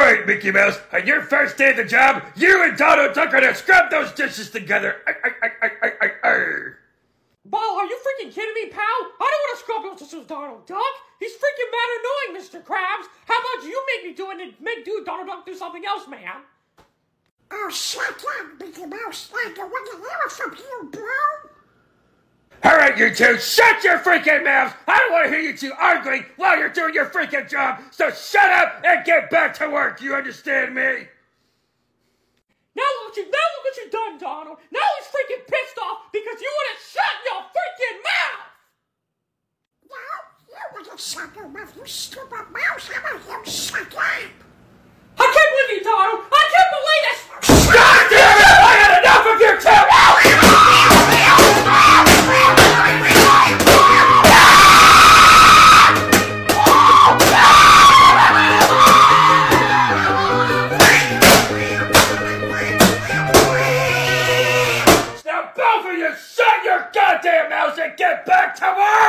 right, Mickey Mouse. On your first day at the job, you and Donald Duck are gonna scrub those dishes together. Ball, are you freaking kidding me, pal? I don't want to scrub those dishes with Donald Duck. He's freaking mad annoying, Mr. Krabs. How about you make me do it and make Donald Duck do something else, man? Oh, shut up, Mickey Mouse. I don't want to hear it from you, bro. Alright, you two, shut your freaking mouths! I don't want to hear you two arguing while you're doing your freaking job, so shut up and get back to work, you understand me? Now look what you've done, Donald. Now he's freaking pissed off because you wouldn't shut your freaking mouth! No, you wouldn't shut your mouth, you stupid mouse. How about you shut up? I can't believe you, Donald! I can't believe this! God damn it! I had enough of your two! Now both of you shut your goddamn mouths and get back to work!